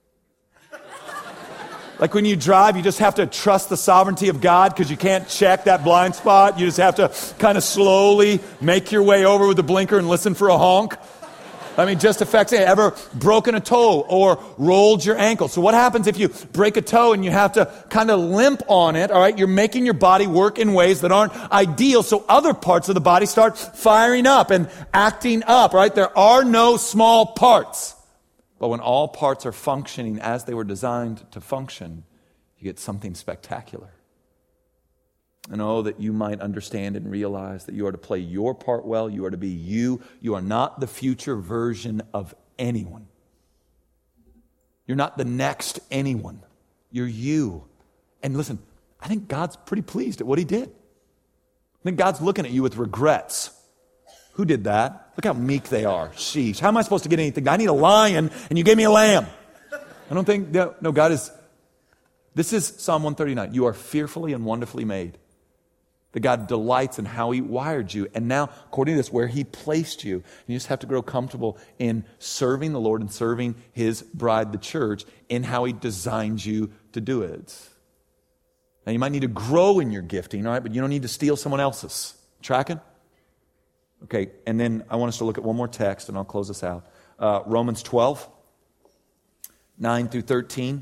Like, when you drive, you just have to trust the sovereignty of God because you can't check that blind spot. You just have to kind of slowly make your way over with the blinker and listen for a honk. I mean, just affects it. Ever broken a toe or rolled your ankle? So what happens if you break a toe and you have to kind of limp on it, all right? You're making your body work in ways that aren't ideal, so other parts of the body start firing up and acting up, right? There are no small parts. But when all parts are functioning as they were designed to function, you get something spectacular. And oh, that you might understand and realize that you are to play your part well. You are to be you. You are not the future version of anyone. You're not the next anyone. You're you. And listen, I think God's pretty pleased at what he did. I think God's looking at you with regrets. Who did that? Look how meek they are. Sheesh. How am I supposed to get anything? I need a lion, and you gave me a lamb. I don't think, no, God is, this is Psalm 139. You are fearfully and wonderfully made. That God delights in how he wired you. And now, according to this, where he placed you. You just have to grow comfortable in serving the Lord and serving his bride, the church, in how he designed you to do it. Now, you might need to grow in your gifting, all right? But you don't need to steal someone else's. Tracking? Okay, and then I want us to look at one more text, and I'll close this out. Romans 12, 9 through 13.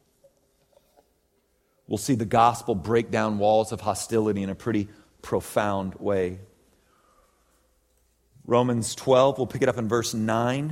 We'll see the gospel break down walls of hostility in a pretty profound way. Romans 12, we'll pick it up in verse 9.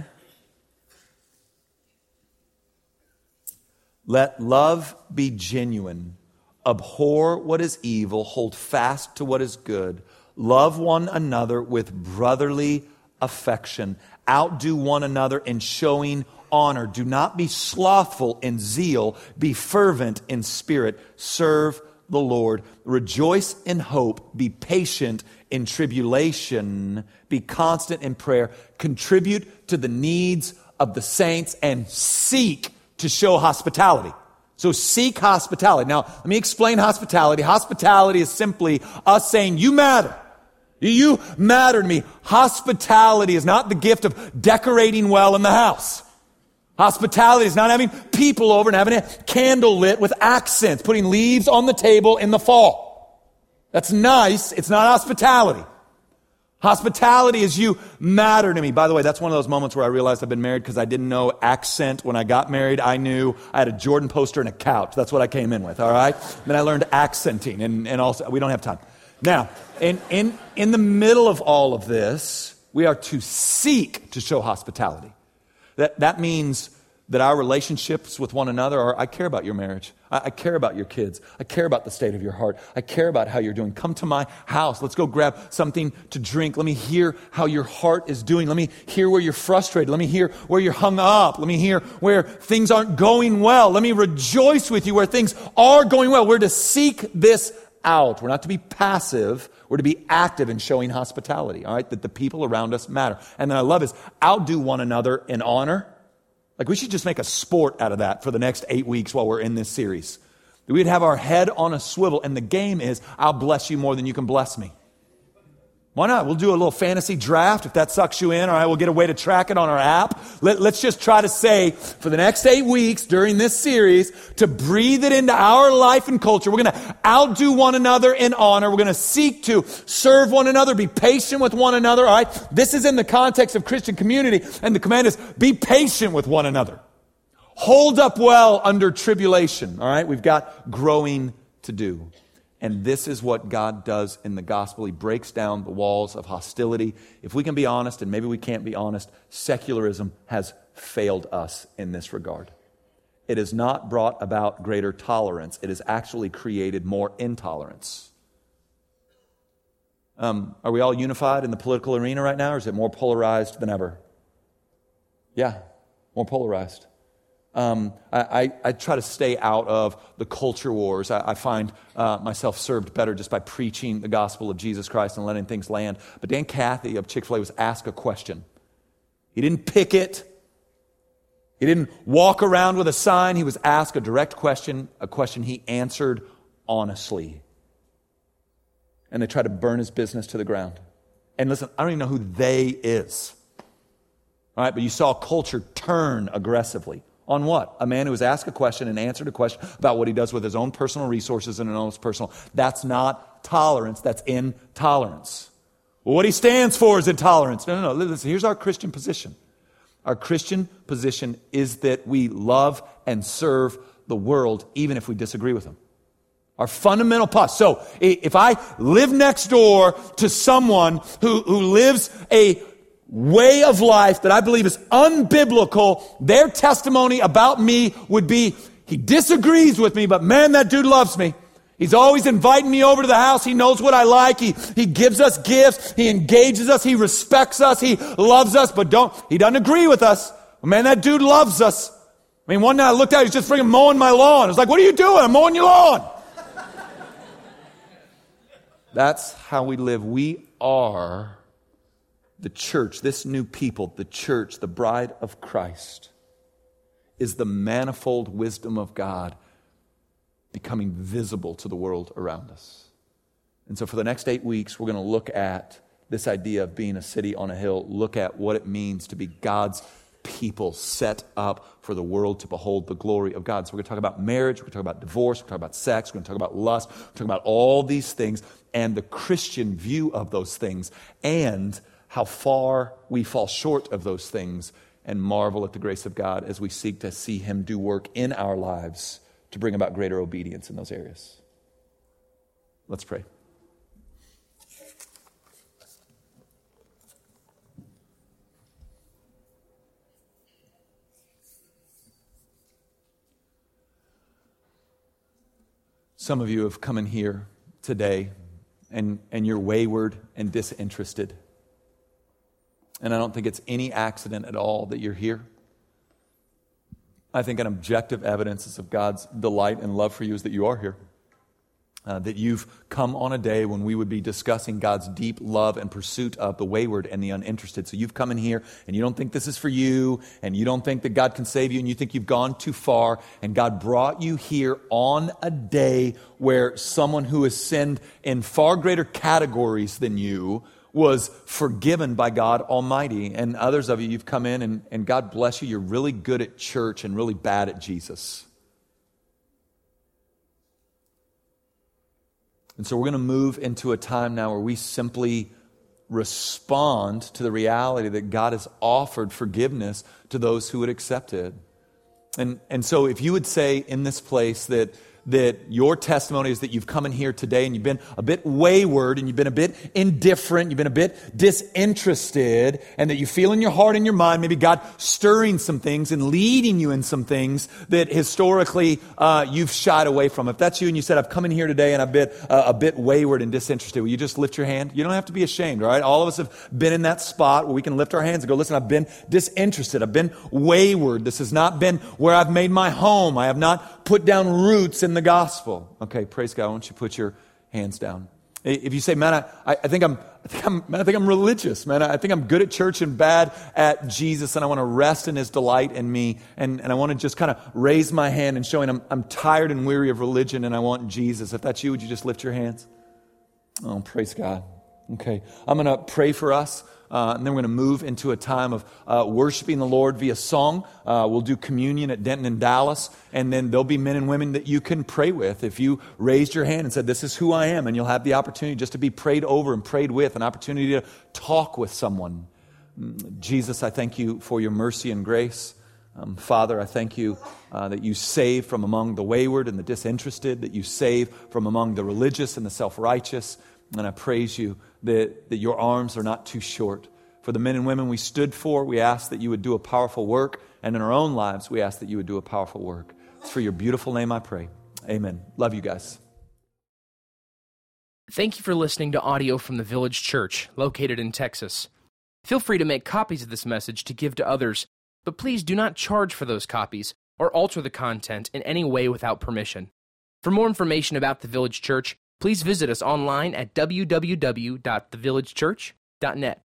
Let love be genuine. Abhor what is evil. Hold fast to what is good. Love one another with brotherly affection. Outdo one another in showing honor. Do not be slothful in zeal. Be fervent in spirit. Serve the Lord. Rejoice in hope. Be patient in tribulation. Be constant in prayer. Contribute to the needs of the saints and seek to show hospitality. So seek hospitality. Now, let me explain hospitality. Hospitality is simply us saying, you matter. You matter to me. Hospitality is not the gift of decorating well in the house. Hospitality is not having people over and having a candle lit with accents, putting leaves on the table in the fall. That's nice. It's not hospitality. Hospitality is you matter to me. By the way, that's one of those moments where I realized I've been married because I didn't know accent. When I got married, I knew I had a Jordan poster and a couch. That's what I came in with, all right? Then I learned accenting, and also, we don't have time. Now, in the middle of all of this, we are to seek to show hospitality. That means that our relationships with one another are, I care about your marriage. I care about your kids. I care about the state of your heart. I care about how you're doing. Come to my house. Let's go grab something to drink. Let me hear how your heart is doing. Let me hear where you're frustrated. Let me hear where you're hung up. Let me hear where things aren't going well. Let me rejoice with you where things are going well. We're to seek this out. We're not to be passive. We're to be active in showing hospitality, all right? That the people around us matter. And then I love is outdo one another in honor. Like we should just make a sport out of that for the next 8 weeks while we're in this series. We'd have our head on a swivel, and the game is, I'll bless you more than you can bless me. Why not? We'll do a little fantasy draft if that sucks you in. All right, we'll get a way to track it on our app. Let's just try to say for the next 8 weeks during this series to breathe it into our life and culture. We're going to outdo one another in honor. We're going to seek to serve one another, be patient with one another. All right, this is in the context of Christian community, and the command is be patient with one another. Hold up well under tribulation. All right, we've got growing to do. And this is what God does in the gospel. He breaks down the walls of hostility. If we can be honest, and maybe we can't be honest, secularism has failed us in this regard. It has not brought about greater tolerance. It has actually created more intolerance. Are we all unified in the political arena right now, or is it more polarized than ever? Yeah, more polarized. I try to stay out of the culture wars. I find myself served better just by preaching the gospel of Jesus Christ and letting things land. But Dan Cathy of Chick-fil-A was asked a question. He didn't pick it. He didn't walk around with a sign. He was asked a direct question, a question he answered honestly. And they tried to burn his business to the ground. And listen, I don't even know who they is. All right, but you saw culture turn aggressively. On what? A man who was asked a question and answered a question about what he does with his own personal resources and his own personal. That's not tolerance. That's intolerance. Well, what he stands for is intolerance. No. Listen, here's our Christian position. Our Christian position is that we love and serve the world even if we disagree with them. Our fundamental posture. So if I live next door to someone who lives a way of life that I believe is unbiblical, their testimony about me would be, he disagrees with me, but man, that dude loves me. He's always inviting me over to the house. He knows what I like. He gives us gifts. He engages us. He respects us. He loves us, but he doesn't agree with us. But man, that dude loves us. I mean, one night I looked out, he's just freaking mowing my lawn. I was like, what are you doing? I'm mowing your lawn. That's how we live. We are the church, this new people, the church, the bride of Christ, is the manifold wisdom of God becoming visible to the world around us. And so for the next 8 weeks, we're going to look at this idea of being a city on a hill, look at what it means to be God's people set up for the world to behold the glory of God. So we're going to talk about marriage, we're going to talk about divorce, we're going to talk about sex, we're going to talk about lust, we're talking about all these things and the Christian view of those things and how far we fall short of those things and marvel at the grace of God as we seek to see Him do work in our lives to bring about greater obedience in those areas. Let's pray. Some of you have come in here today and you're wayward and disinterested. And I don't think it's any accident at all that you're here. I think an objective evidence of God's delight and love for you is that you are here. that you've come on a day when we would be discussing God's deep love and pursuit of the wayward and the uninterested. So you've come in here and you don't think this is for you, and you don't think that God can save you, and you think you've gone too far, and God brought you here on a day where someone who has sinned in far greater categories than you was forgiven by God Almighty. And others of you, you've come in and God bless you, you're really good at church and really bad at Jesus. And so we're going to move into a time now where we simply respond to the reality that God has offered forgiveness to those who would accept it. And so if you would say in this place that your testimony is that you've come in here today and you've been a bit wayward and you've been a bit indifferent, you've been a bit disinterested, and that you feel in your heart and your mind maybe God stirring some things and leading you in some things that historically you've shied away from. If that's you and you said, I've come in here today and I've been a bit wayward and disinterested, will you just lift your hand? You don't have to be ashamed, all right? All of us have been in that spot where we can lift our hands and go, listen, I've been disinterested. I've been wayward. This has not been where I've made my home. I have not put down roots in the gospel. Okay, praise God. Why don't you put your hands down? If you say, man, I think I'm religious, man. I think I'm good at church and bad at Jesus, and I want to rest in His delight in me, and I want to just kind of raise my hand and showing I'm tired and weary of religion, and I want Jesus. If that's you, would you just lift your hands? Oh, praise God. Okay, I'm going to pray for us. And then we're going to move into a time of worshiping the Lord via song. We'll do communion at Denton and Dallas, and then there'll be men and women that you can pray with. If you raised your hand and said, this is who I am, and you'll have the opportunity just to be prayed over and prayed with, an opportunity to talk with someone. Jesus, I thank you for your mercy and grace. Father, I thank you that you save from among the wayward and the disinterested, that you save from among the religious and the self-righteous. And I praise you that your arms are not too short. For the men and women we stood for, we ask that you would do a powerful work. And in our own lives, we ask that you would do a powerful work. It's for your beautiful name I pray. Amen. Love you guys. Thank you for listening to audio from the Village Church, located in Texas. Feel free to make copies of this message to give to others, but please do not charge for those copies or alter the content in any way without permission. For more information about the Village Church, please visit us online at www.thevillagechurch.net.